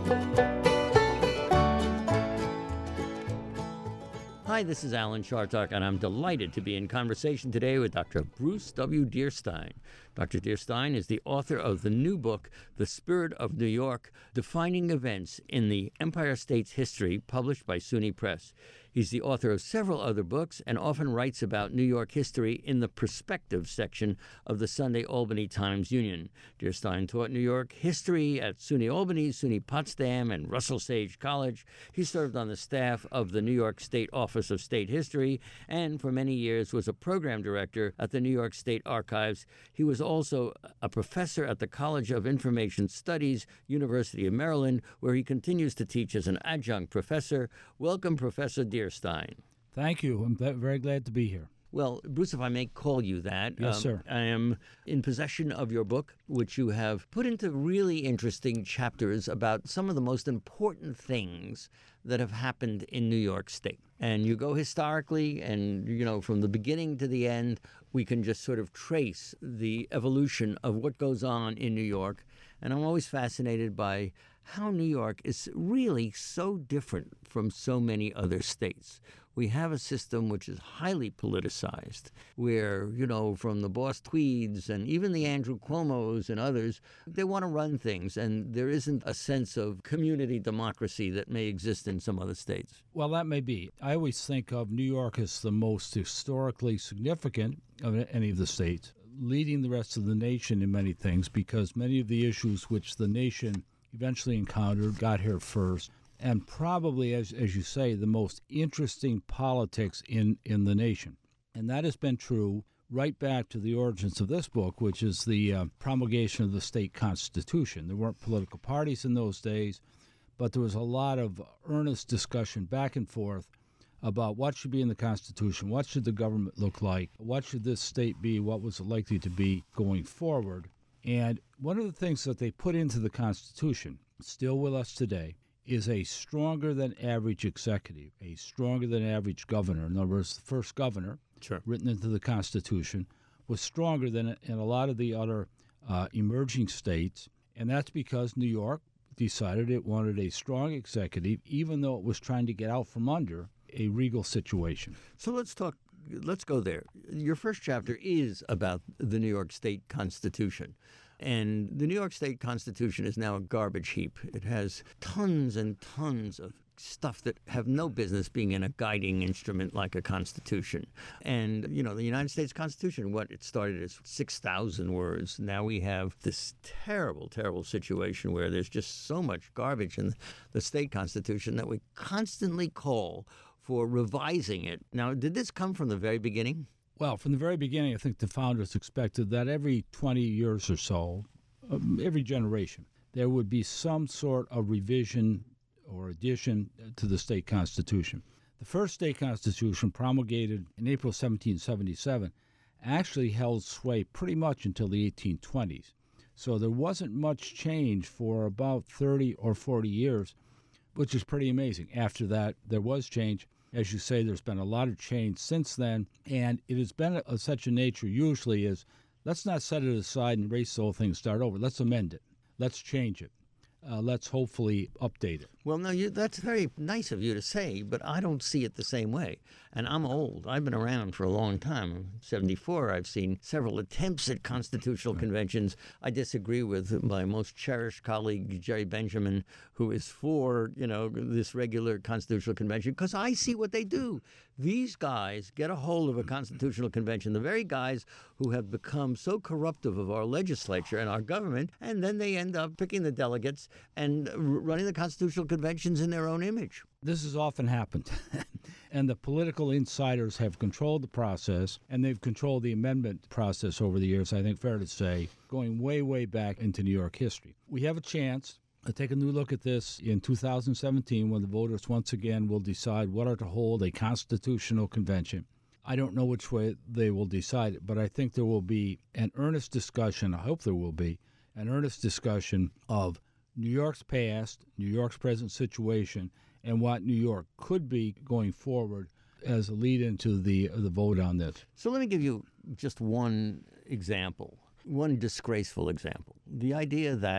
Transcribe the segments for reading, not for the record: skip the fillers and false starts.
Hi, this is Alan Chartock, and I'm delighted to be in conversation today with Dr. Bruce W. Dearstyne. Dr. Dearstyne is the author of the new book, The Spirit of New York, Defining Events in the Empire State's History, published by SUNY Press. He's the author of several other books and often writes about New York history in the Perspective section of the Sunday Albany Times-Union. Dearstyne taught New York history at SUNY Albany, SUNY Potsdam, and Russell Sage College. He served on the staff of the New York State Office of State History and for many years was a program director at the New York State Archives. He was also a professor at the College of Information Studies, University of Maryland, where he continues to teach as an adjunct professor. Welcome, Professor Dearstyne. Thank you. I'm very glad to be here. Well, Bruce, if I may call you that. Yes, sir. I am in possession of your book, which you have put into really interesting chapters about some of the most important things that have happened in New York State. And you go historically, and, from the beginning to the end, we can just sort of trace the evolution of what goes on in New York. And I'm always fascinated by how New York is really so different from so many other states. We have a system which is highly politicized, where, from the Boss Tweeds and even the Andrew Cuomos and others, they want to run things, and there isn't a sense of community democracy that may exist in some other states. Well, that may be. I always think of New York as the most historically significant of any of the states, leading the rest of the nation in many things, because many of the issues which the nation eventually encountered got here first, and probably, as you say, the most interesting politics in the nation. And that has been true right back to the origins of this book, which is the promulgation of the state constitution. There weren't political parties in those days, but there was a lot of earnest discussion back and forth about what should be in the Constitution, what should the government look like, what should this state be, what was it likely to be going forward. And one of the things that they put into the Constitution, still with us today, is a stronger than average executive, a stronger than average governor. In other words, the first governor, written into the Constitution, was stronger than in a lot of the other emerging states. And that's because New York decided it wanted a strong executive, even though it was trying to get out from under a regal situation. So let's go there. Your first chapter is about the New York State Constitution. And the New York State Constitution is now a garbage heap. It has tons and tons of stuff that have no business being in a guiding instrument like a constitution. And, the United States Constitution, it started as 6,000 words. Now we have this terrible, terrible situation where there's just so much garbage in the state constitution that we constantly call for revising it. Now, did this come from the very beginning? Well, from the very beginning, I think the founders expected that every 20 years or so, every generation, there would be some sort of revision or addition to the state constitution. The first state constitution, promulgated in April 1777, actually held sway pretty much until the 1820s. So there wasn't much change for about 30 or 40 years, which is pretty amazing. After that, there was change. As you say, there's been a lot of change since then, and it has been of such a nature usually is, let's not set it aside and erase the whole thing and start over. Let's amend it. Let's change it. Let's hopefully update it. Well, no, that's very nice of you to say, but I don't see it the same way. And I'm old. I've been around for a long time. I'm 74. I've seen several attempts at constitutional conventions. I disagree with my most cherished colleague, Jerry Benjamin, who is for, this regular constitutional convention, because I see what they do. These guys get a hold of a constitutional convention, the very guys who have become so corruptive of our legislature and our government, and then they end up picking the delegates and running the constitutional conventions in their own image. This has often happened, and the political insiders have controlled the process, and they've controlled the amendment process over the years, I think fair to say, going way, way back into New York history. We have a chance to take a new look at this in 2017 when the voters once again will decide whether to hold a constitutional convention. I don't know which way they will decide it, but I think there will be an earnest discussion, I hope there will be, an earnest discussion of New York's past, New York's present situation, and what New York could be going forward as a lead into the vote on this. So let me give you just one example, one disgraceful example. The idea that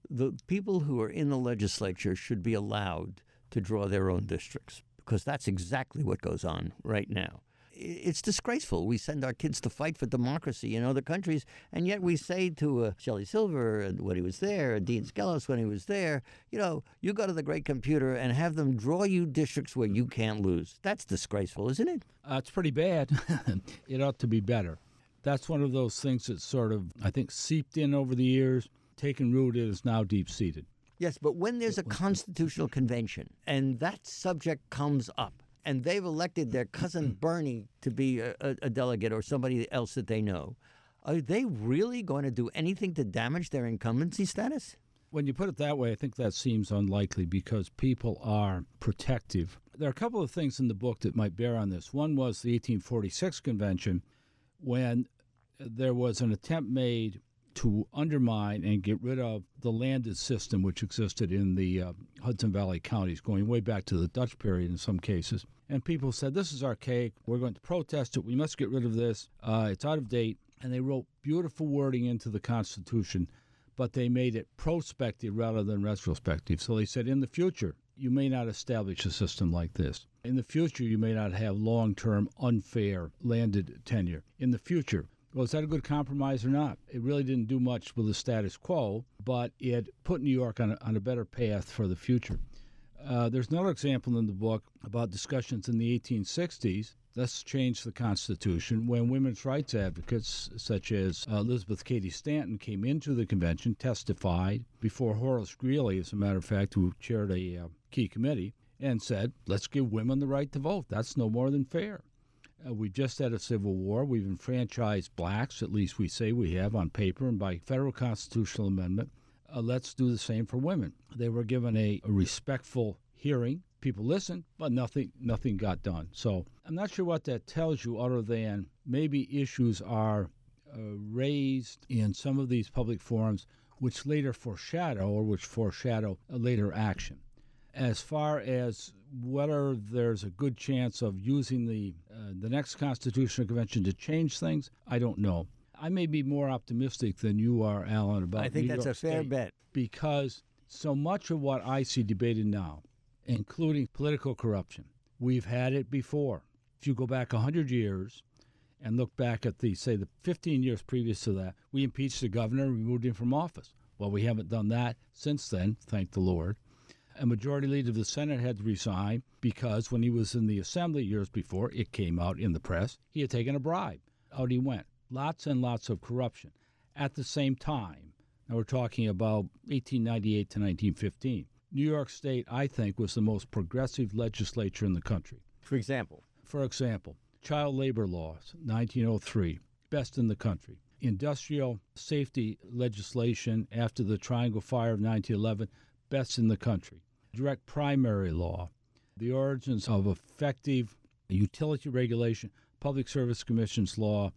the people who are in the legislature should be allowed to draw their own districts, because that's exactly what goes on right now. It's disgraceful. We send our kids to fight for democracy in other countries, and yet we say to Shelley Silver when he was there, Dean Skelos when he was there, you go to the great computer and have them draw you districts where you can't lose. That's disgraceful, isn't it? It's pretty bad. It ought to be better. That's one of those things that sort of, I think, seeped in over the years, taken root, it is now deep-seated. Yes, but when there's a constitutional convention and that subject comes up, and they've elected their cousin Bernie to be a delegate or somebody else that they know, are they really going to do anything to damage their incumbency status? When you put it that way, I think that seems unlikely because people are protective. There are a couple of things in the book that might bear on this. One was the 1846 convention, when there was an attempt made to undermine and get rid of the landed system which existed in the Hudson Valley counties, going way back to the Dutch period in some cases. And people said, this is archaic. We're going to protest it. We must get rid of this. It's out of date. And they wrote beautiful wording into the Constitution, but they made it prospective rather than retrospective. So they said, in the future, you may not establish a system like this. In the future, you may not have long-term, unfair landed tenure. In the future, well, is that a good compromise or not? It really didn't do much with the status quo, but it put New York on a better path for the future. There's another example in the book about discussions in the 1860s. Let's change the Constitution, when women's rights advocates such as Elizabeth Cady Stanton came into the convention, testified before Horace Greeley, as a matter of fact, who chaired a key committee, and said, let's give women the right to vote. That's no more than fair. We've just had a civil war. We've enfranchised blacks, at least we say we have on paper and by federal constitutional amendment. Let's do the same for women. They were given a respectful hearing. People listened, but nothing got done. So I'm not sure what that tells you, other than maybe issues are raised in some of these public forums which later foreshadow a later action. As far as whether there's a good chance of using the next Constitutional Convention to change things, I don't know. I may be more optimistic than you are, Alan, about I think New that's York a fair State, bet. because so much of what I see debated now, including political corruption, we've had it before. If you go back 100 years and look back at the 15 years previous to that, we impeached the governor and removed him from office. Well, we haven't done that since then, thank the Lord. A majority leader of the Senate had to resign because when he was in the Assembly years before, it came out in the press, he had taken a bribe. Out he went. Lots and lots of corruption. At the same time, now we're talking about 1898 to 1915, New York State, I think, was the most progressive legislature in the country. For example, child labor laws, 1903, best in the country. Industrial safety legislation after the Triangle Fire of 1911, best in the country. Direct primary law, the origins of effective utility regulation, Public Service Commission's law,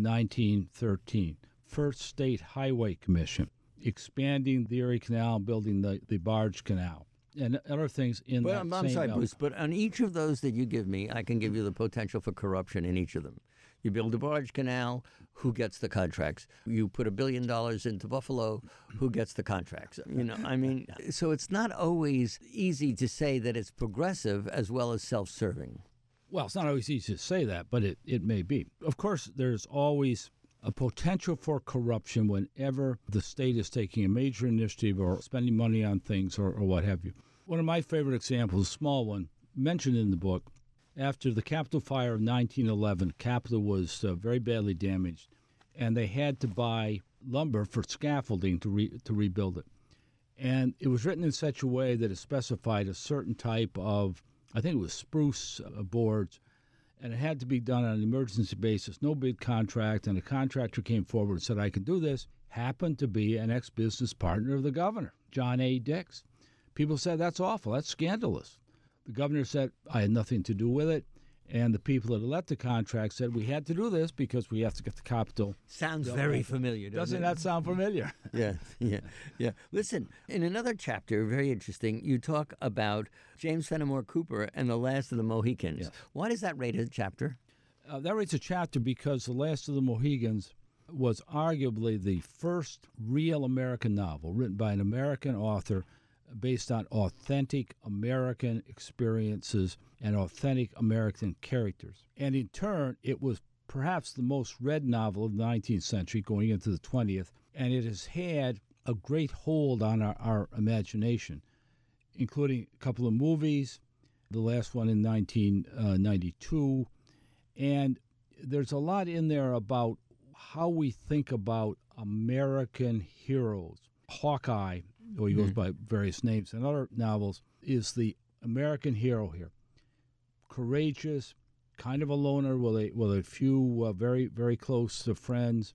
1913. First State Highway Commission, expanding the Erie Canal and building the barge canal, and other things in that same... I'm sorry, Bruce, but on each of those that you give me, I can give you the potential for corruption in each of them. You build a barge canal, who gets the contracts? You put $1 billion into Buffalo, who gets the contracts? So it's not always easy to say that it's progressive as well as self-serving. Well, it's not always easy to say that, but it may be. Of course, there's always a potential for corruption whenever the state is taking a major initiative or spending money on things or what have you. One of my favorite examples, a small one, mentioned in the book, after the Capitol fire of 1911, Capitol was very badly damaged, and they had to buy lumber for scaffolding to rebuild it. And it was written in such a way that it specified a certain type of, I think it was spruce boards, and it had to be done on an emergency basis, no bid contract, and a contractor came forward and said, I can do this, happened to be an ex-business partner of the governor, John A. Dix. People said, that's awful, that's scandalous. The governor said, I had nothing to do with it, and the people that let the contract said, we had to do this because we have to get the Capitol. Sounds very familiar, doesn't it? Doesn't that sound familiar? Yeah. Listen, in another chapter, very interesting, you talk about James Fenimore Cooper and The Last of the Mohicans. Yes. Why does that rate a chapter? That rates a chapter because The Last of the Mohicans was arguably the first real American novel written by an American author based on authentic American experiences and authentic American characters. And in turn, it was perhaps the most read novel of the 19th century going into the 20th, and it has had a great hold on our imagination, including a couple of movies, the last one in 1992, and there's a lot in there about how we think about American heroes. Hawkeye, or he goes by various names in other novels, is the American hero here. Courageous, kind of a loner with a few very, very close friends,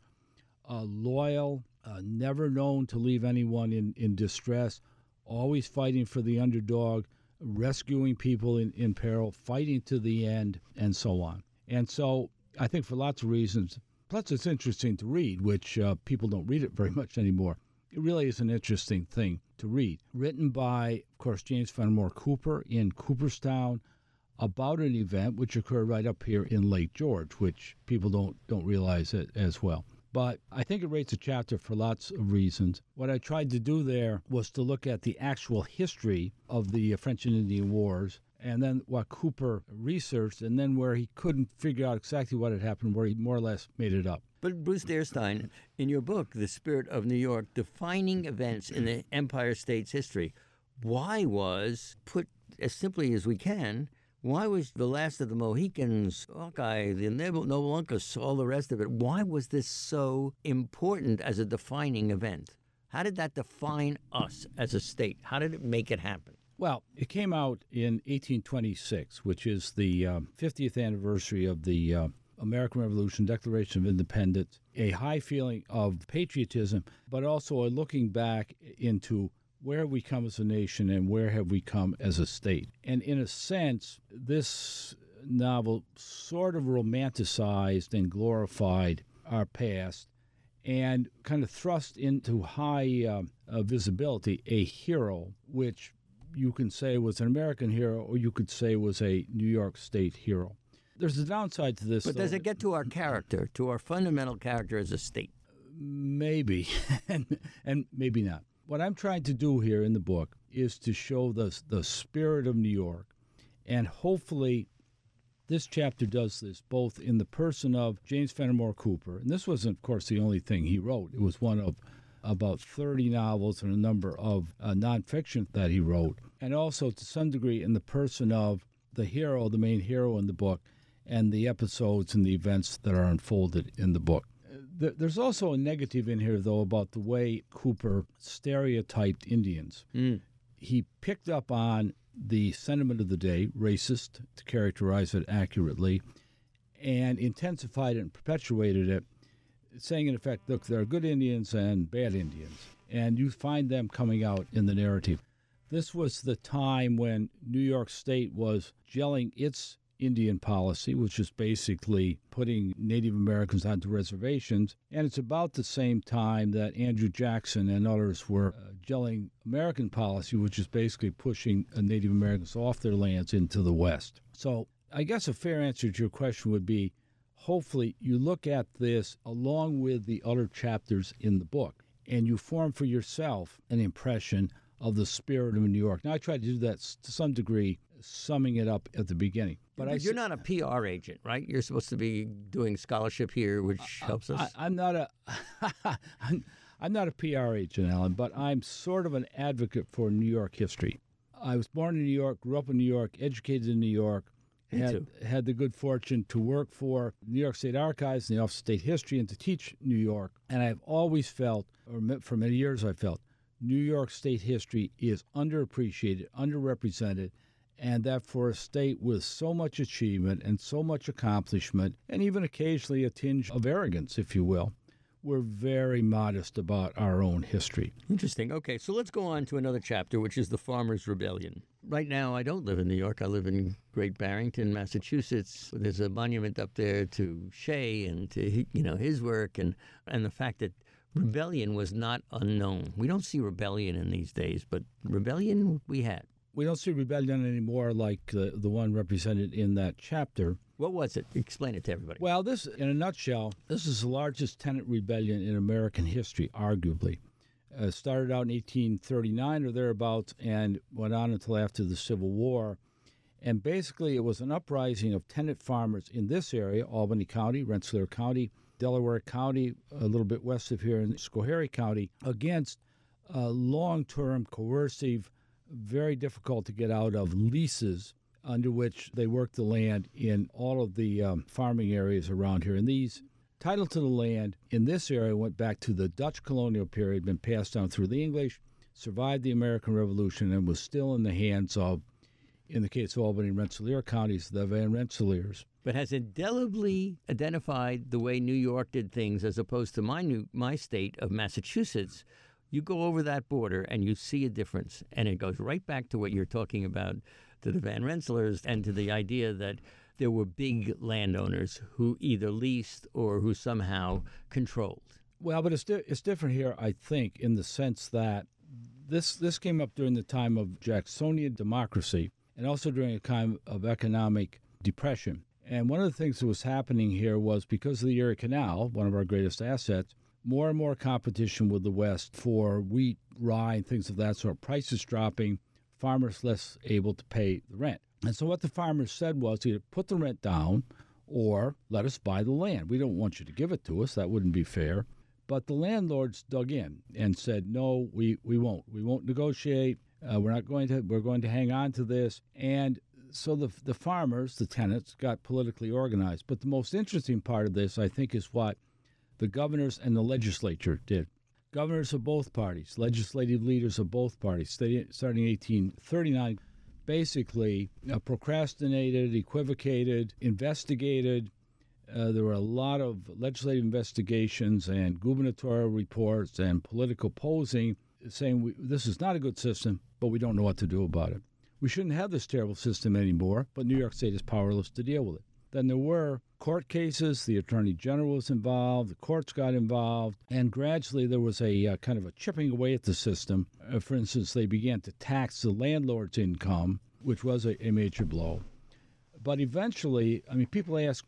loyal, never known to leave anyone in distress, always fighting for the underdog, rescuing people in peril, fighting to the end, and so on. And so I think for lots of reasons, plus it's interesting to read, which people don't read it very much anymore. It really is an interesting thing to read. Written by, of course, James Fenimore Cooper in Cooperstown about an event which occurred right up here in Lake George, which people don't realize it as well. But I think it rates a chapter for lots of reasons. What I tried to do there was to look at the actual history of the French and Indian Wars, and then what Cooper researched, and then where he couldn't figure out exactly what had happened, where he more or less made it up. But Bruce Dearstyne, in your book, The Spirit of New York, defining events in the Empire State's history, why was, put as simply as we can, why was The Last of the Mohicans, Hawkeye, the Noble Uncas, all the rest of it, why was this so important as a defining event? How did that define us as a state? How did it make it happen? Well, it came out in 1826, which is the 50th anniversary of the American Revolution, Declaration of Independence, a high feeling of patriotism, but also a looking back into where have we come as a nation and where have we come as a state. And in a sense, this novel sort of romanticized and glorified our past and kind of thrust into high visibility a hero, which you can say was an American hero or you could say was a New York State hero. There's a downside to this. But does it get to our character, to our fundamental character as a state? Maybe, and maybe not. What I'm trying to do here in the book is to show the spirit of New York, and hopefully this chapter does this both in the person of James Fenimore Cooper, and this wasn't, of course, the only thing he wrote. It was one of about 30 novels and a number of nonfiction that he wrote, and also to some degree in the person of the hero, the main hero in the book, and the episodes and the events that are unfolded in the book. There's also a negative in here, though, about the way Cooper stereotyped Indians. He picked up on the sentiment of the day, racist, to characterize it accurately, and intensified it and perpetuated it, saying, in effect, look, there are good Indians and bad Indians, and you find them coming out in the narrative. This was the time when New York State was gelling its Indian policy, which is basically putting Native Americans onto reservations. And it's about the same time that Andrew Jackson and others were gelling American policy, which is basically pushing Native Americans off their lands into the West. So I guess a fair answer to your question would be, hopefully you look at this along with the other chapters in the book, and you form for yourself an impression of the spirit of New York. Now, I tried to do that to some degree, summing it up at the beginning. But you're not a PR agent, right? You're supposed to be doing scholarship here, which helps us. I'm not a I'm not a PR agent, Alan, but I'm sort of an advocate for New York history. I was born in New York, grew up in New York, educated in New York, had the good fortune to work for New York State Archives and the Office of State History and to teach New York. And I've always felt, or for many years I felt, New York State history is underappreciated, underrepresented, and that for a state with so much achievement and so much accomplishment, and even occasionally a tinge of arrogance, if you will, we're very modest about our own history. Interesting. Okay, so let's go on to another chapter, which is the Farmers' Rebellion. Right now, I don't live in New York. I live in Great Barrington, Massachusetts. There's a monument up there to Shea and to his work, and the fact that rebellion was not unknown. We don't see rebellion in these days, but rebellion we had. We don't see rebellion anymore like the one represented in that chapter. What was it? Explain it to everybody. Well, this, in a nutshell, this is the largest tenant rebellion in American history, arguably. Started out in 1839 or thereabouts and went on until after the Civil War. And basically, it was an uprising of tenant farmers in this area, Albany County, Rensselaer County, Delaware County, a little bit west of here in Schoharie County, against long-term, coercive, very difficult to get out of leases under which they worked the land in all of the farming areas around here. And these title to the land in this area went back to the Dutch colonial period, been passed down through the English, survived the American Revolution, and was still in the hands of, in the case of Albany and Rensselaer counties, the Van Rensselaers. But has indelibly identified the way New York did things as opposed to my state of Massachusetts. You go over that border and you see a difference, and it goes right back to what you're talking about, to the Van Rensselaers, and to the idea that there were big landowners who either leased or who somehow controlled. Well, but it's different here, I think, in the sense that this came up during the time of Jacksonian democracy and also during a time of economic depression. And one of the things that was happening here was, because of the Erie Canal, one of our greatest assets, more and more competition with the West for wheat, rye, and things of that sort. Prices dropping, farmers less able to pay the rent. And so what the farmers said was, either put the rent down or let us buy the land. We don't want you to give it to us. That wouldn't be fair. But the landlords dug in and said, no, we won't. We won't negotiate. We're going to hang on to this. And so the farmers, the tenants, got politically organized. But the most interesting part of this, I think, is what the governors and the legislature did. Governors of both parties, legislative leaders of both parties, starting in 1839, basically procrastinated, equivocated, investigated. There were a lot of legislative investigations and gubernatorial reports and political posing saying this is not a good system, but we don't know what to do about it. We shouldn't have this terrible system anymore, but New York State is powerless to deal with it. Then there were court cases. The Attorney General was involved. The courts got involved. And gradually there was a kind of a chipping away at the system. For instance, they began to tax the landlord's income, which was a major blow. But eventually, I mean, people ask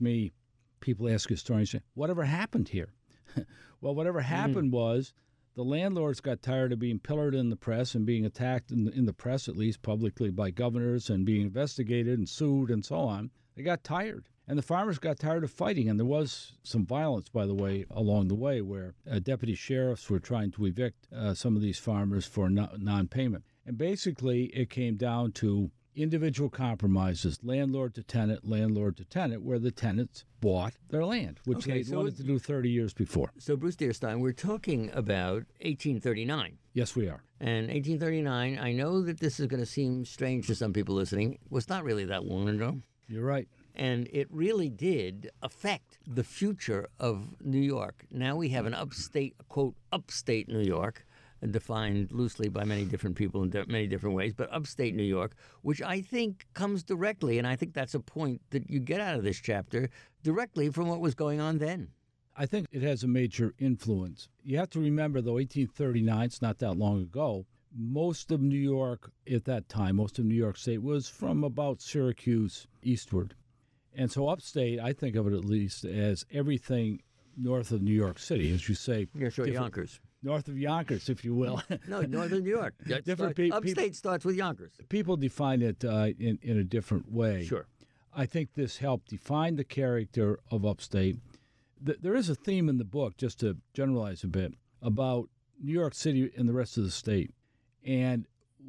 historians, whatever happened here? Well, whatever happened was the landlords got tired of being pillared in the press and being attacked in the press, at least publicly, by governors and being investigated and sued and so on. They got tired. And the farmers got tired of fighting. And there was some violence, by the way, along the way, where deputy sheriffs were trying to evict some of these farmers for non-payment. And basically, it came down to individual compromises, landlord to tenant, where the tenants bought their land, which they wanted to do 30 years before. So, Bruce Dearstein, we're talking about 1839. Yes, we are. And 1839, I know that this is going to seem strange to some people listening, was not really that long ago. You're right. And it really did affect the future of New York. Now we have an upstate, quote, upstate New York, defined loosely by many different people in many different ways, but upstate New York, which I think comes directly, and I think that's a point that you get out of this chapter, directly from what was going on then. I think it has a major influence. You have to remember, though, 1839, it's not that long ago, most of New York at that time, most of New York State was from about Syracuse eastward. And so upstate, I think of it at least as everything north of New York City, as you say. Yeah, sure, Yonkers. North of Yonkers, if you will. No, northern New York. Upstate starts with Yonkers. People define it in a different way. Sure. I think this helped define the character of upstate. There is a theme in the book, just to generalize a bit, about New York City and the rest of the state. And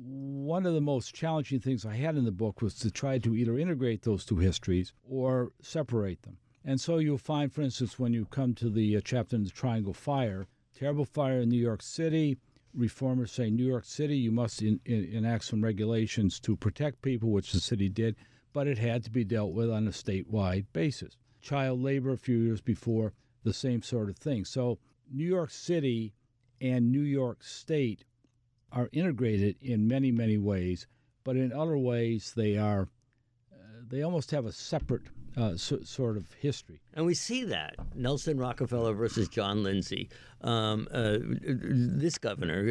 one of the most challenging things I had in the book was to try to either integrate those two histories or separate them. And so you'll find, for instance, when you come to the chapter in the Triangle Fire, terrible fire in New York City, reformers say, New York City, you must enact some regulations to protect people, which the city did, but it had to be dealt with on a statewide basis. Child labor a few years before, the same sort of thing. So New York City and New York State are integrated in many, many ways, but in other ways they almost have a separate sort of history. And we see that Nelson Rockefeller versus John Lindsay. This governor,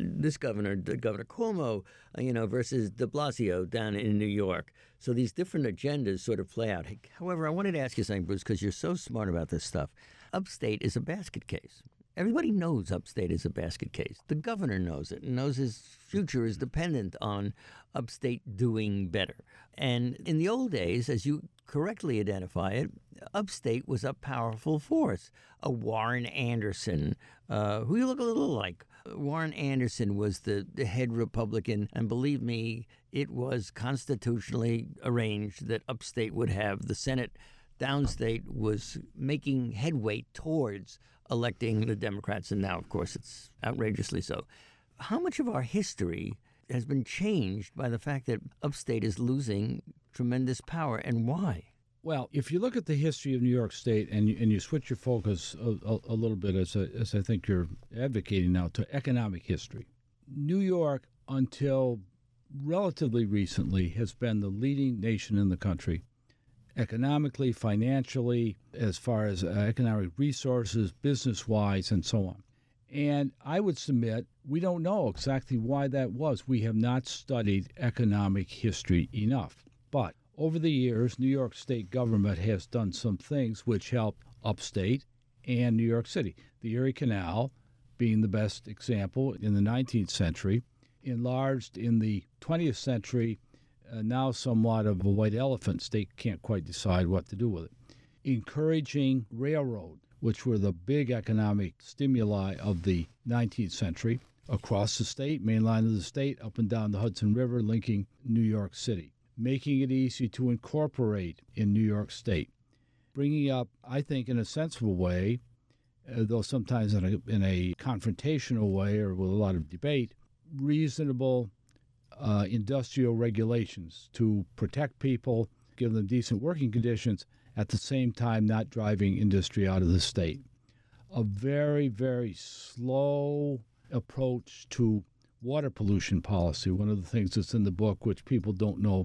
Governor Cuomo, versus De Blasio down in New York. So these different agendas sort of play out. However, I wanted to ask you something, Bruce, because you're so smart about this stuff. Upstate is a basket case. Everybody knows Upstate is a basket case. The governor knows it and knows his future is dependent on Upstate doing better. And in the old days, as you correctly identify it, Upstate was a powerful force. A Warren Anderson, who you look a little like. Warren Anderson was the head Republican, and believe me, it was constitutionally arranged that Upstate would have the Senate. Downstate was making headway towards electing the Democrats, and now, of course, it's outrageously so. How much of our history has been changed by the fact that Upstate is losing tremendous power, and why? Well, if you look at the history of New York State and you switch your focus a little bit, as I think you're advocating now, to economic history, New York, until relatively recently, has been the leading nation in the country, economically, financially, as far as economic resources, business-wise, and so on. And I would submit we don't know exactly why that was. We have not studied economic history enough. But over the years, New York State government has done some things which helped Upstate and New York City. The Erie Canal being the best example in the 19th century, enlarged in the 20th century, now somewhat of a white elephant. State can't quite decide what to do with it. Encouraging railroad, which were the big economic stimuli of the 19th century, across the state, main line of the state, up and down the Hudson River, linking New York City. Making it easy to incorporate in New York State. Bringing up, I think, in a sensible way, though sometimes in a confrontational way or with a lot of debate, reasonable industrial regulations to protect people, give them decent working conditions, at the same time not driving industry out of the state. A very, very slow approach to water pollution policy, one of the things that's in the book which people don't know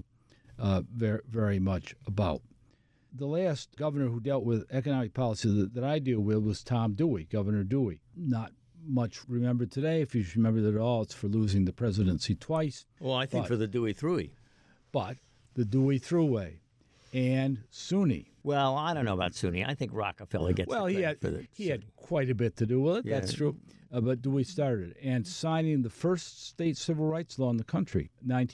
very, very much about. The last governor who dealt with economic policy that I deal with was Tom Dewey, Governor Dewey. Not much remembered today. If you remembered it at all, it's for losing the presidency twice. Well, I think for the Dewey-Thruway. But the Dewey-Thruway and SUNY. Well, I don't know about SUNY. I think Rockefeller gets the credit for the he had quite a bit to do with it. Yeah. That's true. But Dewey started and signing the first state civil rights law in the country,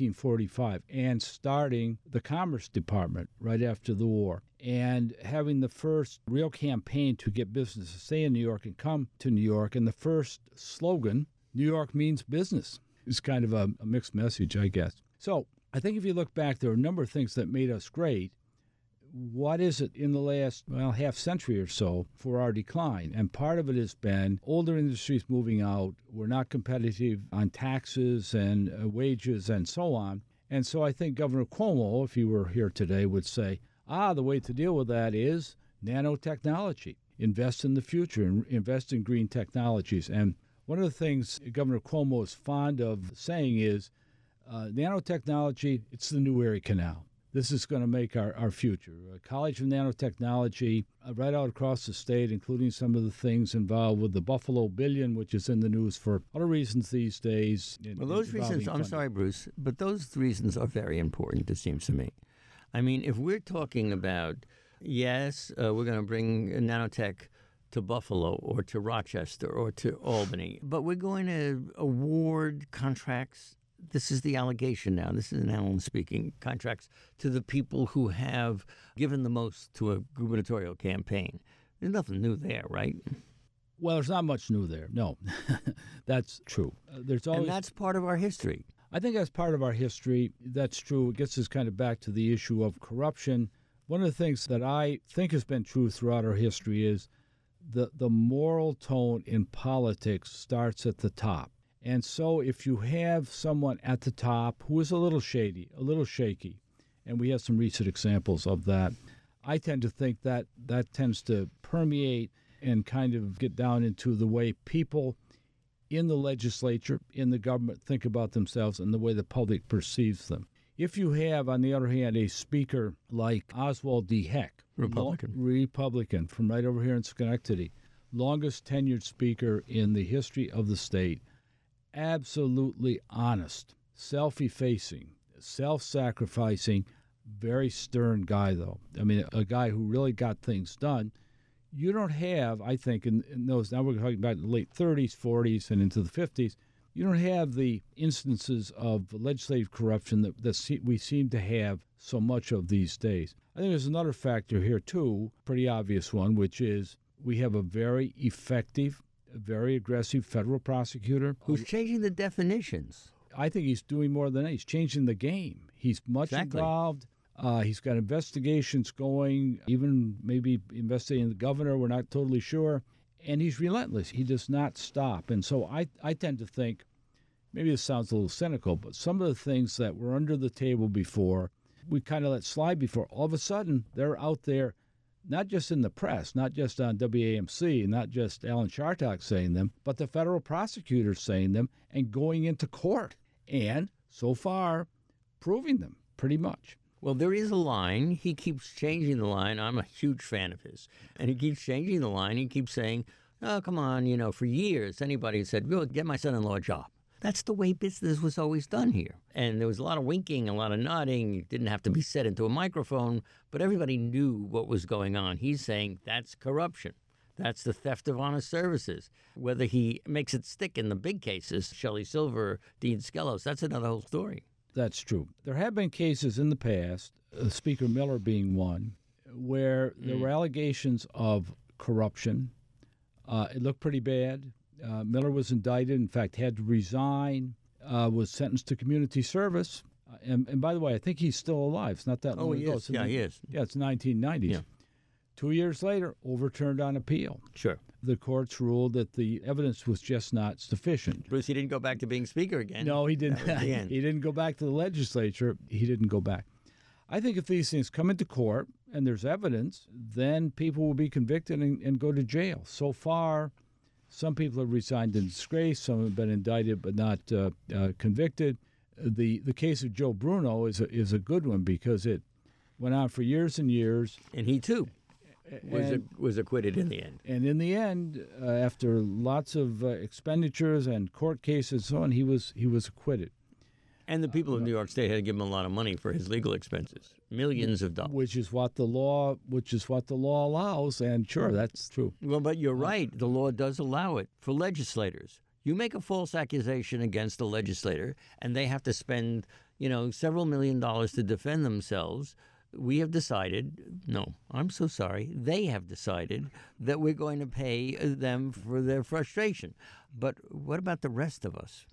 1945, and starting the Commerce Department right after the war, and having the first real campaign to get business to stay in New York and come to New York. And the first slogan, New York means business, is kind of a mixed message, I guess. So I think if you look back, there are a number of things that made us great. What is it in the last, half century or so for our decline? And part of it has been older industries moving out. We're not competitive on taxes and wages and so on. And so I think Governor Cuomo, if he were here today, would say, the way to deal with that is nanotechnology. Invest in the future and invest in green technologies. And one of the things Governor Cuomo is fond of saying is nanotechnology, it's the new Erie Canal. This is going to make our future. College of Nanotechnology, right out across the state, including some of the things involved with the Buffalo Billion, which is in the news for other reasons these days. Well, those reasons, I'm sorry, Bruce, but those reasons are very important, it seems to me. I mean, if we're talking about, yes, we're going to bring nanotech to Buffalo or to Rochester or to Albany, but we're going to award contracts. This is the allegation now. This is an Allen speaking. Contracts to the people who have given the most to a gubernatorial campaign. There's nothing new there, right? Well, there's not much new there. No, that's true. And that's part of our history. I think that's part of our history. That's true. It gets us kind of back to the issue of corruption. One of the things that I think has been true throughout our history is the moral tone in politics starts at the top. And so if you have someone at the top who is a little shady, a little shaky, and we have some recent examples of that, I tend to think that tends to permeate and kind of get down into the way people in the legislature, in the government, think about themselves and the way the public perceives them. If you have, on the other hand, a speaker like Oswald D. Heck, Republican from right over here in Schenectady, longest tenured speaker in the history of the state, absolutely honest, self-effacing, self-sacrificing, very stern guy, though. I mean, a guy who really got things done. You don't have, I think, in those, now we're talking about the late 30s, 40s, and into the 50s, you don't have the instances of legislative corruption that we seem to have so much of these days. I think there's another factor here, too, pretty obvious one, which is we have a very effective, very aggressive federal prosecutor. Who's changing the definitions. I think he's doing more than that. He's changing the game. He's much involved. He's got investigations going, even maybe investigating the governor. We're not totally sure. And he's relentless. He does not stop. And so I tend to think, maybe this sounds a little cynical, but some of the things that were under the table before, we kind of let slide before, all of a sudden they're out there, not just in the press, not just on WAMC, not just Alan Chartock saying them, but the federal prosecutors saying them and going into court. And so far, proving them pretty much. Well, there is a line. He keeps changing the line. I'm a huge fan of his. And he keeps changing the line. He keeps saying, oh, come on, for years, anybody said, go get my son-in-law a job. That's the way business was always done here. And there was a lot of winking, a lot of nodding. It didn't have to be said into a microphone, but everybody knew what was going on. He's saying that's corruption. That's the theft of honest services. Whether he makes it stick in the big cases, Shelley Silver, Dean Skelos, that's another whole story. That's true. There have been cases in the past, Speaker Miller being one, where there were allegations of corruption. It looked pretty bad. Miller was indicted, in fact, had to resign, was sentenced to community service. And by the way, I think he's still alive. It's not that long ago. He is. Yeah, it's 1990s. Yeah. 2 years later, overturned on appeal. Sure. The courts ruled that the evidence was just not sufficient. Bruce, he didn't go back to being speaker again. No, he didn't. He didn't go back to the legislature. He didn't go back. I think if these things come into court and there's evidence, then people will be convicted and go to jail. So far, some people have resigned in disgrace. Some have been indicted but not convicted. The case of Joe Bruno is a good one because it went on for years and years. And he, too, was acquitted in the end. And in the end, after lots of expenditures and court cases and so on, he was acquitted. And the people of New York State had to give him a lot of money for his legal expenses, millions of dollars. Which is what the law allows, and sure, that's true. Well, but you're right. The law does allow it for legislators. You make a false accusation against a legislator, and they have to spend, several $1 million to defend themselves. We have decided, no, I'm so sorry, they have decided that we're going to pay them for their frustration. But what about the rest of us?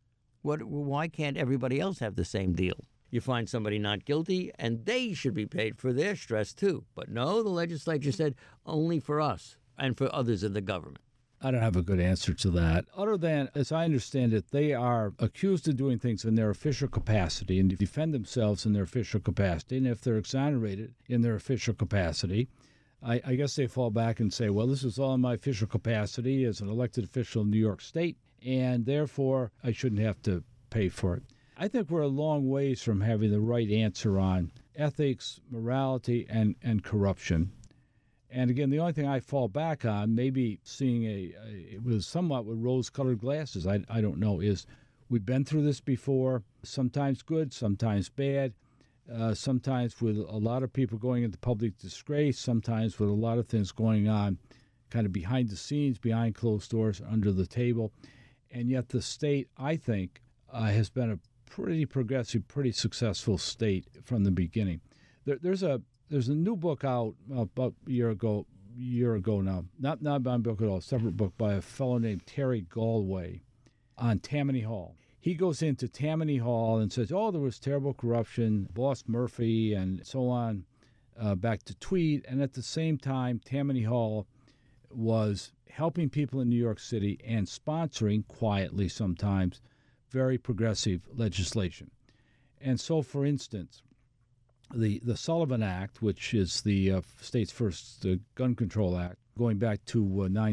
Why can't everybody else have the same deal? You find somebody not guilty, and they should be paid for their stress, too. But no, the legislature said only for us and for others in the government. I don't have a good answer to that, other than, as I understand it, they are accused of doing things in their official capacity and defend themselves in their official capacity. And if they're exonerated in their official capacity, I guess they fall back and say, well, this is all in my official capacity as an elected official in New York State, and therefore I shouldn't have to pay for it. I think we're a long ways from having the right answer on ethics, morality, and corruption. And again, the only thing I fall back on, maybe seeing it was somewhat with rose-colored glasses, I don't know, is we've been through this before, sometimes good, sometimes bad, sometimes with a lot of people going into public disgrace, sometimes with a lot of things going on kind of behind the scenes, behind closed doors, under the table. And yet the state, I think, has been a pretty progressive, pretty successful state from the beginning. There's a new book out about a year ago now, not my book at all, a separate book by a fellow named Terry Galway on Tammany Hall. He goes into Tammany Hall and says, there was terrible corruption, Boss Murphy and so on, back to Tweed. And at the same time, Tammany Hall was helping people in New York City and sponsoring, quietly sometimes, very progressive legislation. And so, for instance, the Sullivan Act, which is the state's first gun control act, going back to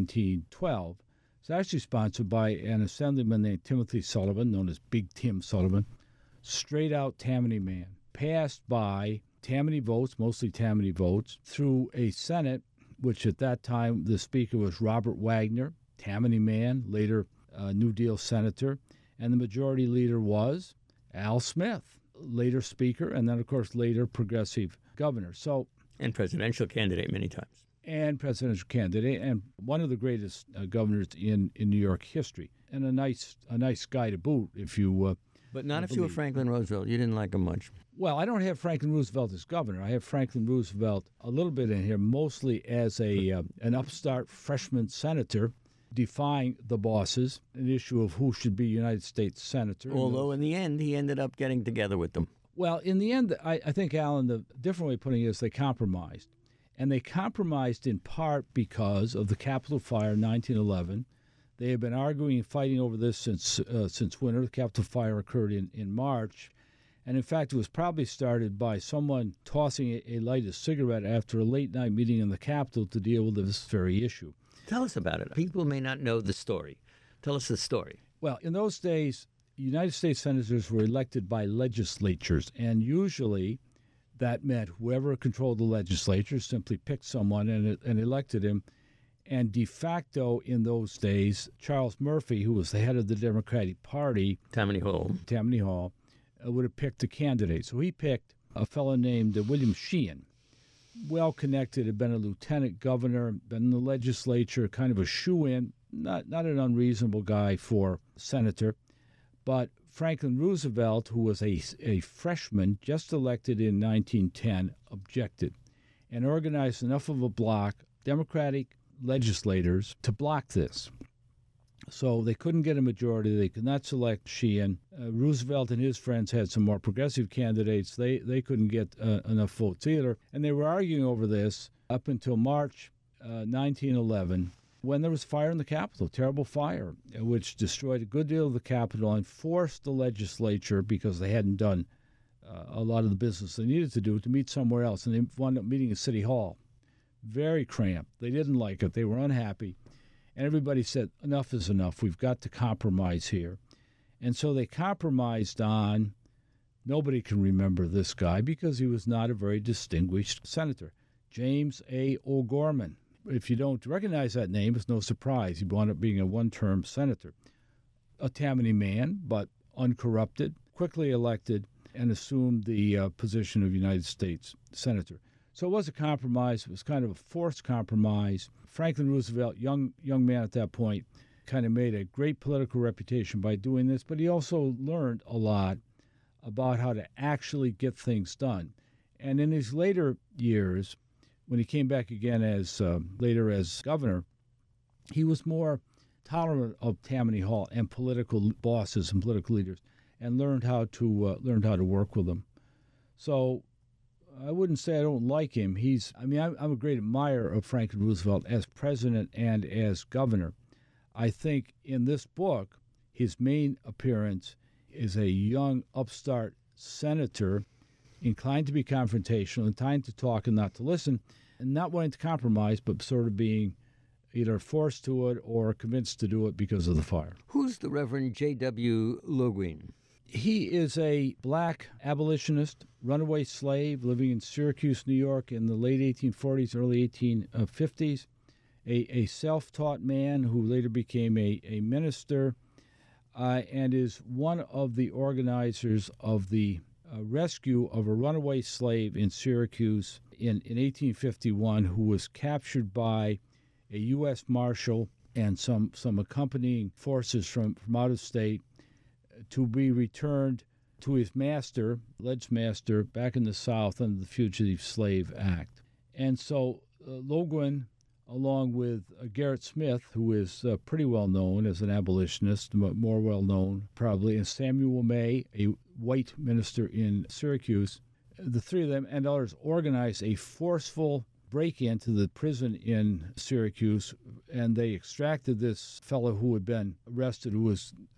1912, is actually sponsored by an assemblyman named Timothy Sullivan, known as Big Tim Sullivan, straight-out Tammany man, passed by Tammany votes, mostly Tammany votes, through a Senate, which at that time the Speaker was Robert Wagner, Tammany man, later New Deal senator, and the majority leader was Al Smith, later Speaker, and then, of course, later progressive governor. And presidential candidate many times. And presidential candidate, and one of the greatest governors in New York history, and a nice guy to boot, if you. But not if you were Franklin Roosevelt. You didn't like him much. Well, I don't have Franklin Roosevelt as governor. I have Franklin Roosevelt a little bit in here, mostly as an upstart freshman senator, defying the bosses, an issue of who should be United States senator. Although in the end, he ended up getting together with them. Well, in the end, I think, Alan, the different way of putting it is they compromised. And they compromised in part because of the Capitol fire in 1911. They have been arguing and fighting over this since winter. The Capitol fire occurred in March. And in fact, it was probably started by someone tossing a lighted cigarette after a late-night meeting in the Capitol to deal with this very issue. Tell us about it. People may not know the story. Tell us the story. Well, in those days, United States senators were elected by legislatures, and usually that meant whoever controlled the legislature simply picked someone and elected him. And de facto in those days, Charles Murphy, who was the head of the Democratic Party, Tammany Hall, would have picked a candidate. So he picked a fellow named William Sheehan, well-connected, had been a lieutenant governor, been in the legislature, kind of a shoo-in, not an unreasonable guy for senator. But Franklin Roosevelt, who was a freshman, just elected in 1910, objected and organized enough of a bloc, Democratic legislators, to block this. So they couldn't get a majority. They could not select Sheehan. Roosevelt and his friends had some more progressive candidates. They couldn't get enough votes either. And they were arguing over this up until March 1911, when there was fire in the Capitol, terrible fire, which destroyed a good deal of the Capitol and forced the legislature, because they hadn't done a lot of the business they needed to do, to meet somewhere else. And they wound up meeting at City Hall. Very cramped. They didn't like it. They were unhappy. And everybody said, enough is enough. We've got to compromise here. And so they compromised on, nobody can remember this guy because he was not a very distinguished senator, James A. O'Gorman. If you don't recognize that name, it's no surprise. He wound up being a one-term senator. A Tammany man, but uncorrupted, quickly elected, and assumed the position of United States senator. So it was a compromise. It was kind of a forced compromise. Franklin Roosevelt, young man at that point, kind of made a great political reputation by doing this, but he also learned a lot about how to actually get things done. And in his later years, when he came back again later as governor, he was more tolerant of Tammany Hall and political bosses and political leaders, and learned how to work with them. So I wouldn't say I don't like him. I'm a great admirer of Franklin Roosevelt as president and as governor. I think in this book, his main appearance is a young upstart senator, inclined to be confrontational, inclined to talk and not to listen, and not wanting to compromise, but sort of being either forced to it or convinced to do it because of the fire. Who's the Reverend J.W. Loguen? He is a black abolitionist, runaway slave living in Syracuse, New York in the late 1840s, early 1850s, a self-taught man who later became a minister, and is one of the organizers of the rescue of a runaway slave in Syracuse in 1851 who was captured by a U.S. Marshal and some accompanying forces from out of state to be returned to his master, alleged master, back in the South under the Fugitive Slave Act. And so Loguen, along with Gerrit Smith, who is pretty well known as an abolitionist, more well known probably, and Samuel May, a white minister in Syracuse, the three of them and others organized a forceful break into the prison in Syracuse, and they extracted this fellow who had been arrested, who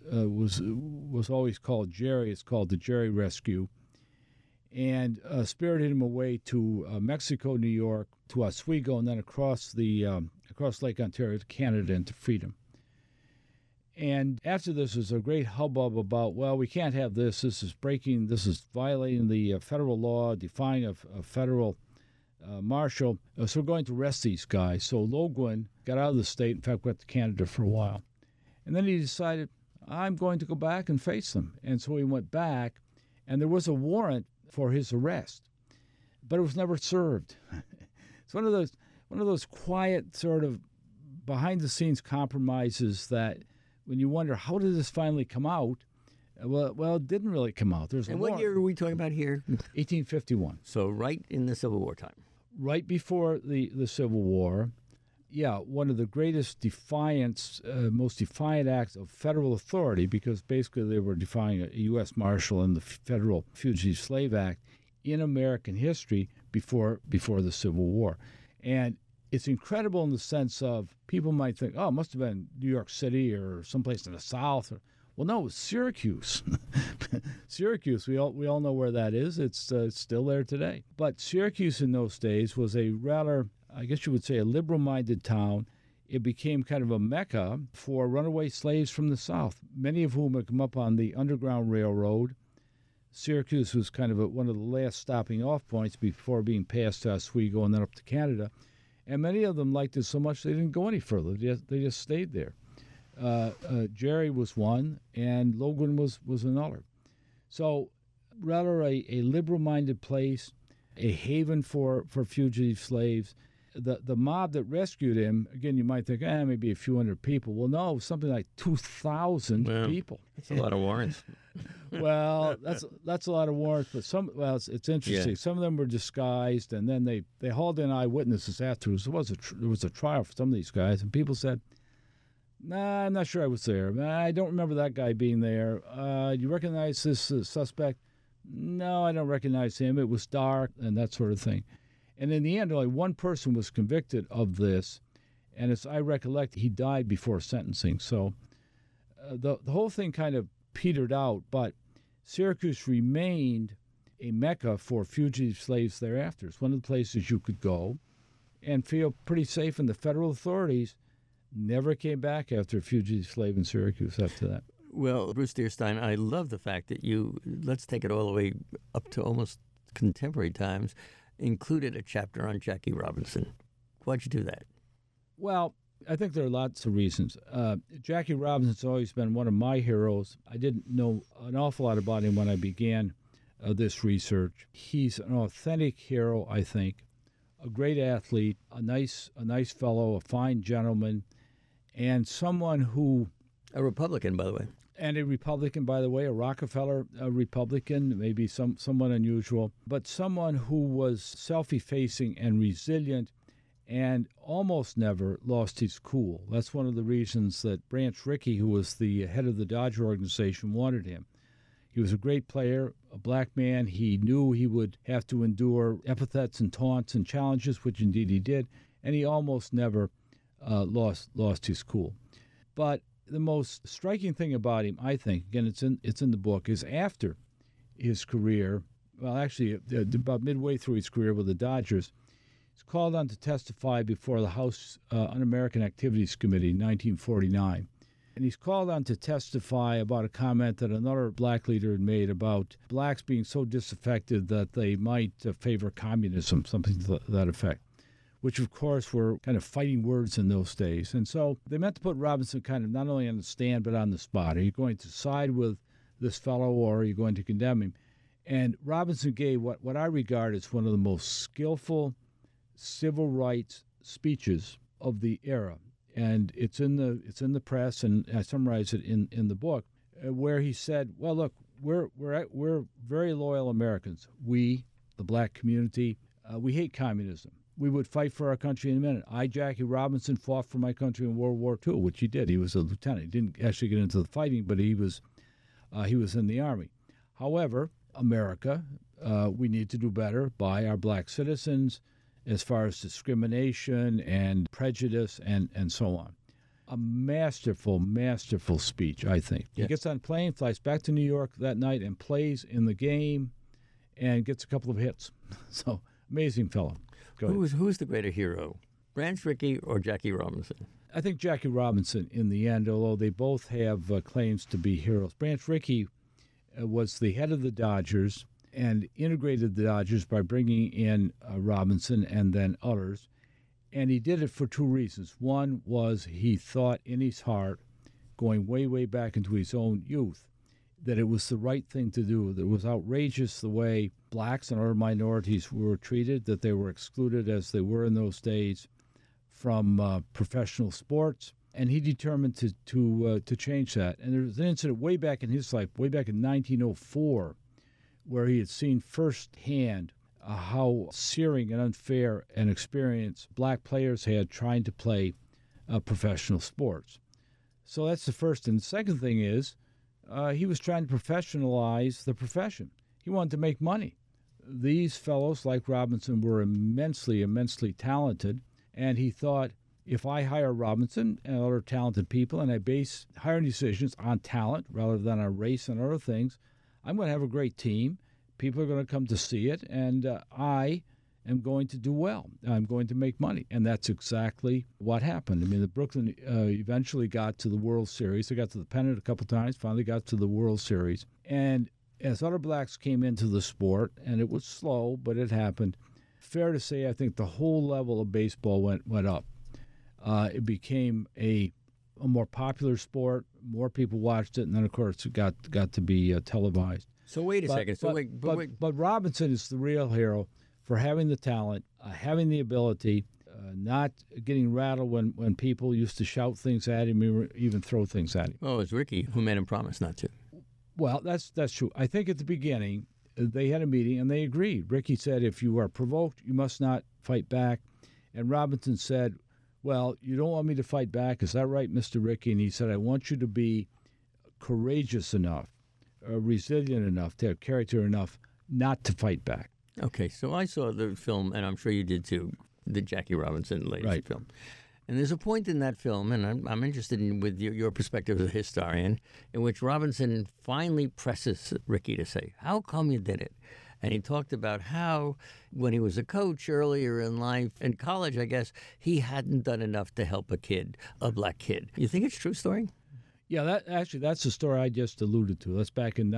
was always called Jerry. It's called the Jerry Rescue, and spirited him away to Mexico, New York, to Oswego, and then across Lake Ontario to Canada and to freedom. And after this was a great hubbub about, well, we can't have this. This is violating the federal law, defying a federal marshal. So we're going to arrest these guys. So Loudoun got out of the state, in fact, went to Canada for a while. And then he decided, I'm going to go back and face them. And so he went back, and there was a warrant for his arrest, but it was never served. It's one of those quiet sort of behind-the-scenes compromises that when you wonder, how did this finally come out? Well, it didn't really come out. And what year are we talking about here? 1851. So right in the Civil War time. Right before the Civil War. Yeah, one of the greatest most defiant acts of federal authority, because basically they were defying a U.S. Marshal and the Federal Fugitive Slave Act in American history before the Civil War. And it's incredible in the sense of people might think, oh, it must have been New York City or someplace in the South. Well, no, it was Syracuse. Syracuse, we all know where that is. It's still there today. But Syracuse in those days was a rather, I guess you would say, a liberal-minded town. It became kind of a mecca for runaway slaves from the South, many of whom had come up on the Underground Railroad. Syracuse was kind of one of the last stopping off points before being passed to Oswego and then up to Canada. And many of them liked it so much they didn't go any further. They just stayed there. Jerry was one, and Logan was another. So rather a liberal-minded place, a haven for fugitive slaves. The mob that rescued him, again, you might think, maybe a few hundred people. Well, no, something like 2,000 people. That's a lot of warrants. Well, that's a lot of warrants, but it's interesting. Yeah. Some of them were disguised, and then they hauled in eyewitnesses afterwards. There was a trial for some of these guys, and people said, "Nah, I'm not sure I was there. I don't remember that guy being there. Do you recognize this suspect?" "No, I don't recognize him. It was dark," and that sort of thing. And in the end, only one person was convicted of this, and as I recollect, he died before sentencing. So the whole thing kind of petered out, but Syracuse remained a mecca for fugitive slaves thereafter. It's one of the places you could go and feel pretty safe, and the federal authorities never came back after a fugitive slave in Syracuse after that. Well, Bruce Dearstyne, I love the fact that let's take it all the way up to almost contemporary times, included a chapter on Jackie Robinson. Why'd you do that? Well, I think there are lots of reasons. Jackie Robinson's always been one of my heroes. I didn't know an awful lot about him when I began this research. He's an authentic hero, I think, a great athlete, a nice fellow, a fine gentleman, and someone who... A Republican, by the way. And a Republican, by the way, a Rockefeller Republican, maybe somewhat unusual, but someone who was self-effacing and resilient and almost never lost his cool. That's one of the reasons that Branch Rickey, who was the head of the Dodger organization, wanted him. He was a great player, a black man. He knew he would have to endure epithets and taunts and challenges, which indeed he did, and he almost never lost his cool. But the most striking thing about him, I think, again, it's in the book, is after his career, well, actually, about midway through his career with the Dodgers, he's called on to testify before the House Un-American Activities Committee in 1949. And he's called on to testify about a comment that another black leader had made about blacks being so disaffected that they might favor communism, something to that effect, which, of course, were kind of fighting words in those days. And so they meant to put Robinson kind of not only on the stand but on the spot. Are you going to side with this fellow or are you going to condemn him? And Robinson gave what I regard as one of the most skillful civil rights speeches of the era. And it's in the press, and I summarize it in the book, where he said, well, look, we're very loyal Americans. We, the black community, we hate communism. We would fight for our country in a minute. I, Jackie Robinson, fought for my country in World War II, which he did. He was a lieutenant. He didn't actually get into the fighting, but he was in the Army. However, America, we need to do better by our black citizens as far as discrimination and prejudice and so on. A masterful, masterful speech, I think. Yes. He gets on a plane, flies back to New York that night, and plays in the game and gets a couple of hits. So, amazing fellow. Who's the greater hero, Branch Rickey or Jackie Robinson? I think Jackie Robinson in the end, although they both have claims to be heroes. Branch Rickey was the head of the Dodgers and integrated the Dodgers by bringing in Robinson and then others. And he did it for two reasons. One was he thought in his heart, going way, way back into his own youth, that it was the right thing to do. That it was outrageous the way blacks and other minorities were treated, that they were excluded as they were in those days from professional sports. And he determined to change that. And there was an incident way back in his life, way back in 1904, where he had seen firsthand how searing and unfair an experience black players had trying to play professional sports. So that's the first. And the second thing is he was trying to professionalize the profession. He wanted to make money. These fellows, like Robinson, were immensely, immensely talented. And he thought, if I hire Robinson and other talented people and I base hiring decisions on talent rather than on race and other things, I'm going to have a great team. People are going to come to see it, and I am going to do well. I'm going to make money. And that's exactly what happened. I mean, the Brooklyn eventually got to the World Series. They got to the pennant a couple times, finally got to the World Series. And as other blacks came into the sport, and it was slow, but it happened, fair to say, I think the whole level of baseball went up. It became a more popular sport. More people watched it, and then, of course, it got to be televised. So wait a second. But Robinson is the real hero for having the talent, having the ability, not getting rattled when people used to shout things at him or even throw things at him. Well, it was Rickey who made him promise not to. Well, that's true. I think at the beginning they had a meeting and they agreed. Rickey said, if you are provoked, you must not fight back. And Robinson said, well, you don't want me to fight back. Is that right, Mr. Rickey? And he said, I want you to be courageous enough, resilient enough, to have character enough not to fight back. Okay, so I saw the film, and I'm sure you did too, the Jackie Robinson latest film. And there's a point in that film, and I'm interested in with your perspective as a historian, in which Robinson finally presses Rickey to say, how come you did it? And he talked about how, when he was a coach earlier in life, in college, I guess, he hadn't done enough to help a black kid. You think it's a true story? Yeah, that's the story I just alluded to. That's back in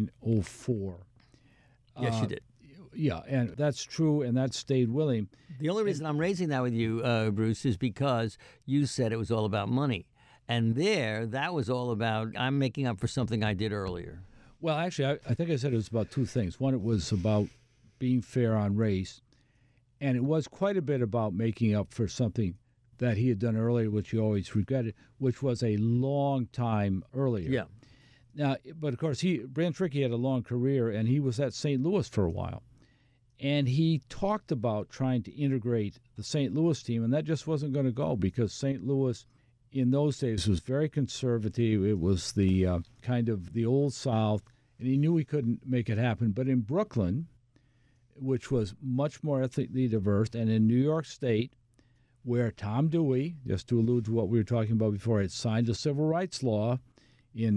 1904. Yes, you did. Yeah, and that's true, and that stayed with him. The only reason I'm raising that with you, Bruce, is because you said it was all about money. And that was all about, I'm making up for something I did earlier. Well, actually, I think I said it was about two things. One, it was about being fair on race, and it was quite a bit about making up for something that he had done earlier, which he always regretted, which was a long time earlier. Yeah. Now, but of course, Branch Rickey had a long career, and he was at St. Louis for a while. And he talked about trying to integrate the St. Louis team, and that just wasn't going to go because St. Louis in those days was very conservative. It was the kind of the old South, and he knew he couldn't make it happen. But in Brooklyn, which was much more ethnically diverse, and in New York State, where Tom Dewey, just to allude to what we were talking about before, had signed a civil rights law in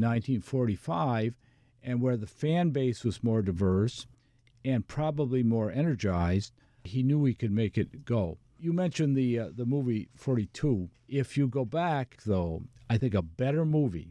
1945, and where the fan base was more diverse and probably more energized, he knew he could make it go. You mentioned the movie 42. If you go back, though, I think a better movie,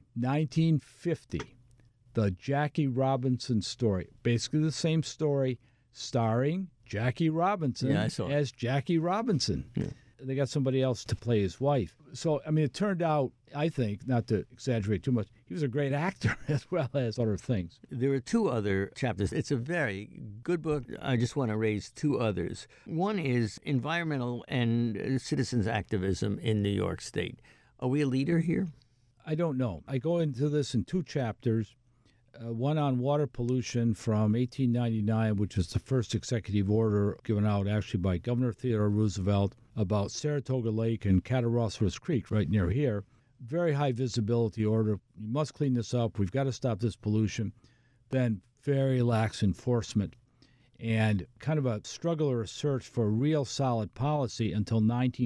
1950, the Jackie Robinson story. Basically the same story, starring Jackie Robinson as Jackie Robinson. Yeah. They got somebody else to play his wife. So, I mean, it turned out, I think, not to exaggerate too much, he was a great actor as well as other things. There are two other chapters. It's a very good book. I just want to raise two others. One is environmental and citizens activism in New York State. Are we a leader here? I don't know. I go into this in two chapters. One on water pollution from 1899, which is the first executive order given out actually by Governor Theodore Roosevelt about Saratoga Lake and Cattaraugus Creek right near here. Very high visibility order. You must clean this up. We've got to stop this pollution. Then very lax enforcement and kind of a struggle or a search for real solid policy until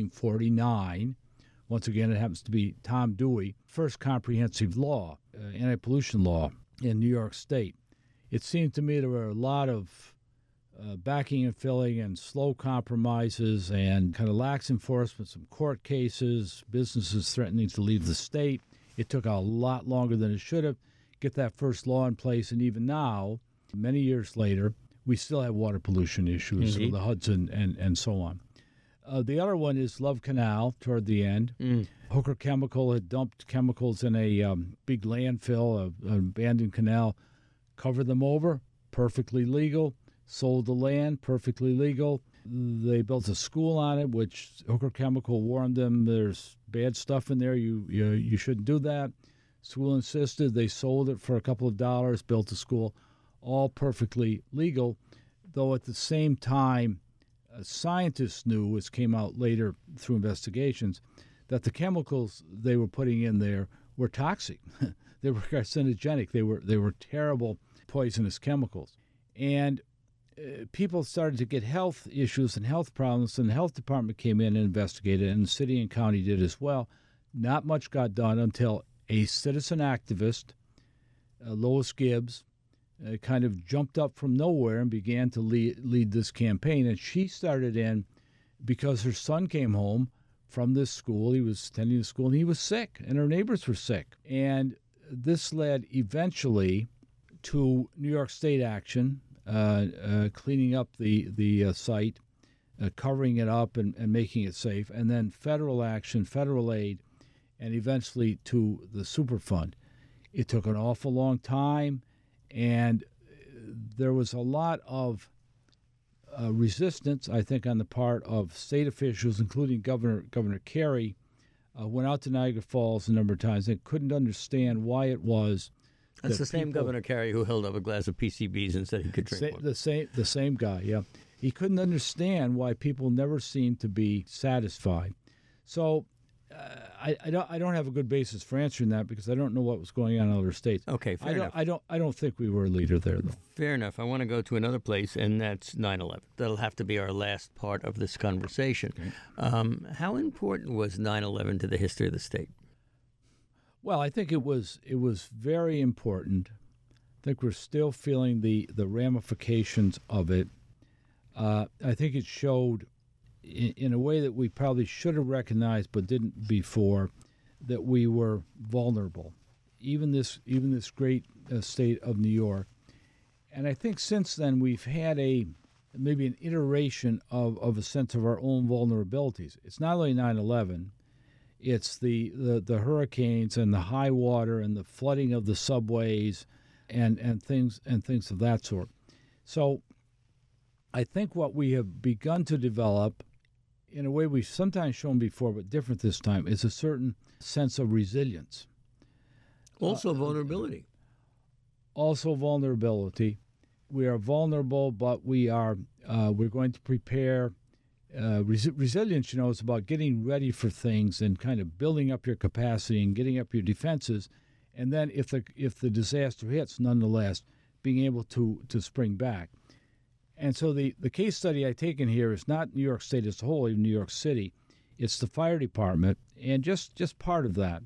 1949. Once again, it happens to be Tom Dewey, first comprehensive law, anti-pollution law in New York State. It seemed to me there were a lot of backing and filling and slow compromises and kind of lax enforcement, some court cases, businesses threatening to leave the state. It took a lot longer than it should have to get that first law in place. And even now, many years later, we still have water pollution issues with the Hudson and so on. The other one is Love Canal toward the end. Hooker Chemical had dumped chemicals in a big landfill, an abandoned canal, covered them over, perfectly legal, sold the land, perfectly legal. They built a school on it, which Hooker Chemical warned them there's bad stuff in there, you shouldn't do that. School insisted, they sold it for a couple of dollars, built a school, all perfectly legal, though at the same time, scientists knew, as came out later through investigations, that the chemicals they were putting in there were toxic. They were carcinogenic. They were terrible, poisonous chemicals. And people started to get health issues and health problems, and the health department came in and investigated, and the city and county did as well. Not much got done until a citizen activist, Lois Gibbs, kind of jumped up from nowhere and began to lead this campaign. And she started in because her son came home from this school. He was attending the school, and he was sick, and her neighbors were sick. And this led eventually to New York State action, cleaning up the site, covering it up and making it safe, and then federal action, federal aid, and eventually to the Superfund. It took an awful long time, and there was a lot of resistance, I think, on the part of state officials, including Governor Carey, went out to Niagara Falls a number of times and couldn't understand why it was. That's the same Governor Carey who held up a glass of PCBs and said he could drink one. The same guy, yeah. He couldn't understand why people never seemed to be satisfied. So I don't have a good basis for answering that because I don't know what was going on in other states. Okay, fair enough. I don't think we were a leader there, though. Fair enough. I want to go to another place, and that's 9/11. That'll have to be our last part of this conversation. Okay. How important was 9/11 to the history of the state? Well, I think it was very important. I think we're still feeling the ramifications of it. I think it showed in a way that we probably should have recognized but didn't before, that we were vulnerable, even this great state of New York. And I think since then we've had maybe an iteration of a sense of our own vulnerabilities. It's not only 9/11, it's the hurricanes and the high water and the flooding of the subways and things of that sort. So I think what we have begun to develop, in a way we've sometimes shown before, but different this time, is a certain sense of resilience. Also vulnerability. Also vulnerability. We are vulnerable, but we're going to prepare. Resilience, is about getting ready for things and kind of building up your capacity and getting up your defenses, and then if the disaster hits, nonetheless, being able to spring back. And so the case study I take in here is not New York State as a whole, even New York City. It's the fire department, and just part of that.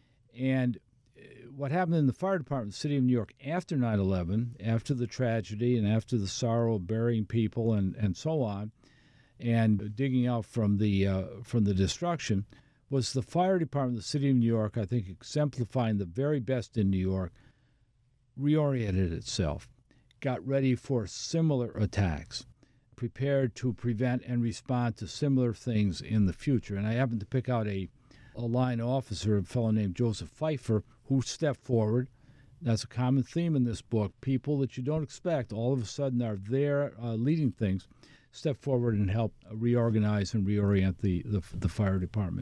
And what happened in the fire department, the city of New York, after 9/11, after the tragedy and after the sorrow of burying people and so on, and digging out from the destruction, was the fire department of the city of New York, I think exemplifying the very best in New York, reoriented itself, got ready for similar attacks, prepared to prevent and respond to similar things in the future. And I happen to pick out a line officer, a fellow named Joseph Pfeiffer, who stepped forward. That's a common theme in this book. People that you don't expect all of a sudden are there leading things, step forward and help reorganize and reorient the fire department.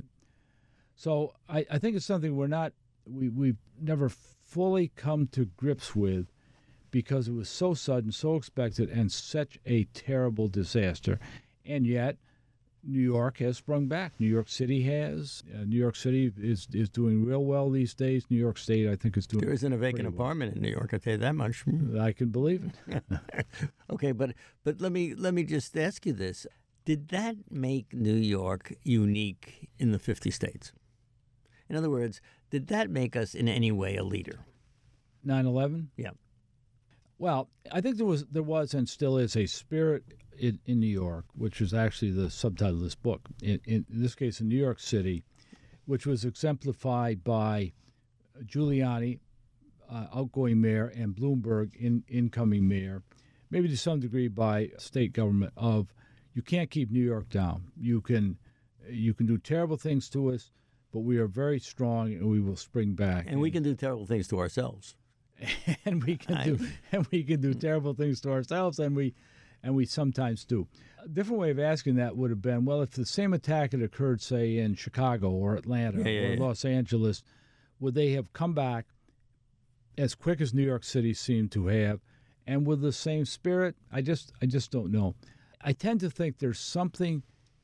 So I think it's something we've never fully come to grips with, because it was so sudden, so expected, and such a terrible disaster. And yet, New York has sprung back. New York City has. New York City is doing real well these days. New York State, I think, is doing. There isn't a vacant apartment in New York, I'll tell you that much. I can believe it. Okay, but let me just ask you this: did that make New York unique in the 50 states? In other words, did that make us in any way a leader? 9/11? Yeah. Well, I think there was and still is a spirit in New York, which is actually the subtitle of this book. In this case, in New York City, which was exemplified by Giuliani, outgoing mayor, and Bloomberg, incoming mayor, maybe to some degree by state government, of you can't keep New York down. You can do terrible things to us, but we are very strong and we will spring back. And we can do terrible things to ourselves. and we can do terrible things to ourselves, and we sometimes do. A different way of asking that would have been, well, if the same attack had occurred, say, in Chicago or Atlanta or Los Angeles, would they have come back as quick as New York City seemed to have, and with the same spirit? I just don't know. I tend to think there's something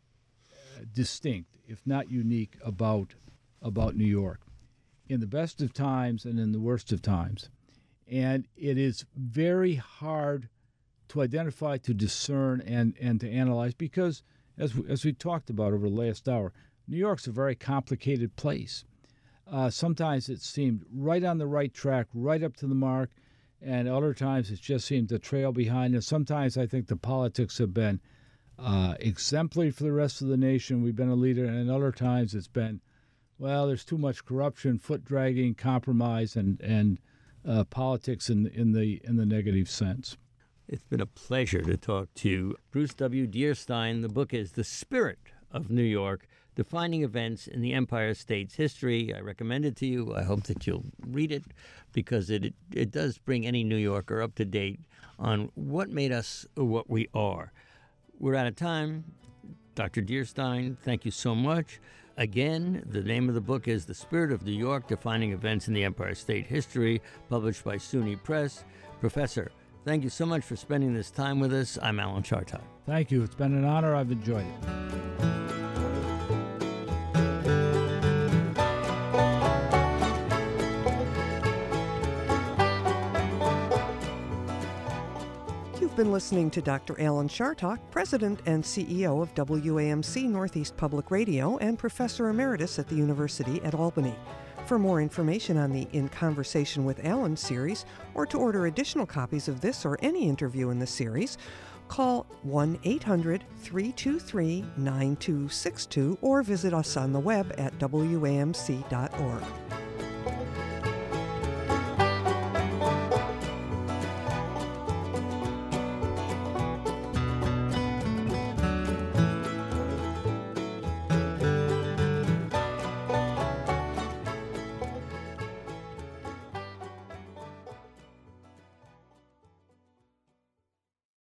distinct, if not unique, about New York, in the best of times and in the worst of times. And it is very hard to identify, to discern, and to analyze, because, as we talked about over the last hour, New York's a very complicated place. Sometimes it seemed right on the right track, right up to the mark, and other times it just seemed to trail behind. And sometimes I think the politics have been exemplary for the rest of the nation. We've been a leader, and other times it's been, well, there's too much corruption, foot dragging, compromise, and politics in the negative sense. It's been a pleasure to talk to Bruce W. Dearstyne. The book is The Spirit of New York, Defining Events in the Empire State's History. I recommend it to you. I hope that you'll read it, because it does bring any New Yorker up to date on what made us what we are. We're out of time. Dr. Dearstyne, thank you so much. Again, the name of the book is The Spirit of New York, Defining Events in the Empire State History, published by SUNY Press. Professor, thank you so much for spending this time with us. I'm Alan Chartock. Thank you. It's been an honor. I've enjoyed it. You've been listening to Dr. Alan Chartock, President and CEO of WAMC Northeast Public Radio and Professor Emeritus at the University at Albany. For more information on the In Conversation with Alan series, or to order additional copies of this or any interview in the series, call 1-800-323-9262 or visit us on the web at wamc.org.